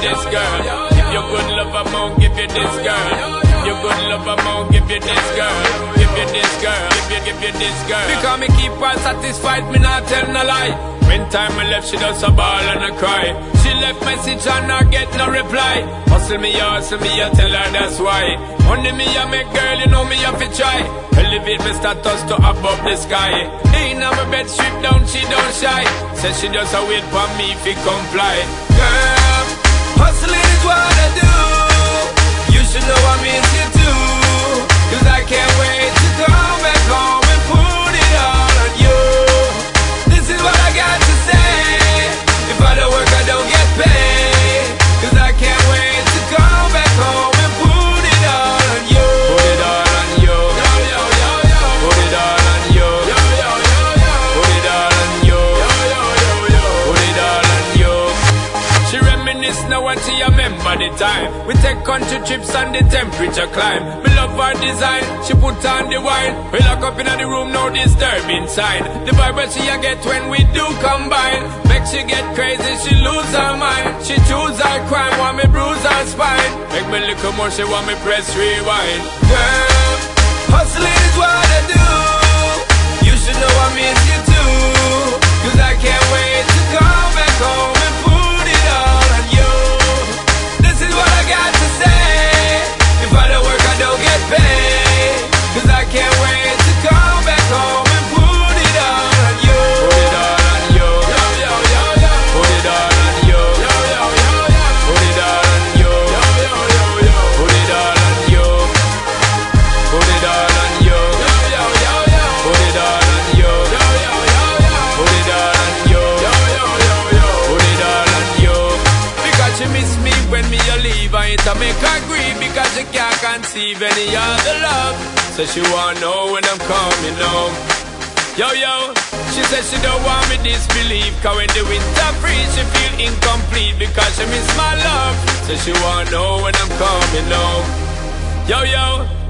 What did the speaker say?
this, girl. If you good love, I'm gonna give you this, girl. If you good love, I'm gonna give you this, girl. Give you this, girl. Give you this, girl. Because me keep her satisfied, me not tell no lie. When time I left, she does a ball and a cry. She left message and I get no reply. Hustle me, I tell her that's why. Only me, I make girl, you know me, I fi try. Elevate my status to above the sky. In my bed, strip down, she don't shy. Says she just a wait for me if he comply. Girl, hustling is what I do. You should know I miss you too. Cause I can't wait to come back home and put it all on you. This is what I got to say. If I don't work, I don't get paid. Cause I can't wait to come back home and put it all on you. Put it all on you. Yo, yo, yo, yo. Put it all on you. Yo, yo, yo, yo. Put it all on you. Yo, yo, yo, yo. Put it all on you. She reminisce now and she remember the time. We take country trips and the temperature climb. Me love her design, she put on the wine. We lock up in the room, no disturbing sign. The vibe she a get when we do combine. Make she get crazy, she lose her mind. She choose her crime, want me bruise her spine. Make me look more, she want me press rewind. Girl, hustling is what I do. You should know I miss you too. Cause I can't wait to come back home and put it all on you. This is what I got to say. If I don't work, I don't get paid. Cause I can't wait to come back home and put it all on you. Put it all on you. Yo, yo, yo, yo. Put it all on you. Yo, yo, yo, yo. Put it all on you. Yo, yo, yo, yo. Put it all on you. Put it all on you. Yo, yo, yo, yo. Put it all on you. Yo, yo, yo, yo. Put it all on you. Yo, yo, yo, yo. Put it all on you. Because she miss me when me a leave, I ain't to make her grieve. Because she can't conceive any other love. So she wanna know when I'm coming home. Yo, yo, she said she don't want me disbelieve. Cause when the winter freeze, she feel incomplete. Because she miss my love. So she wanna know when I'm coming home. Yo, yo.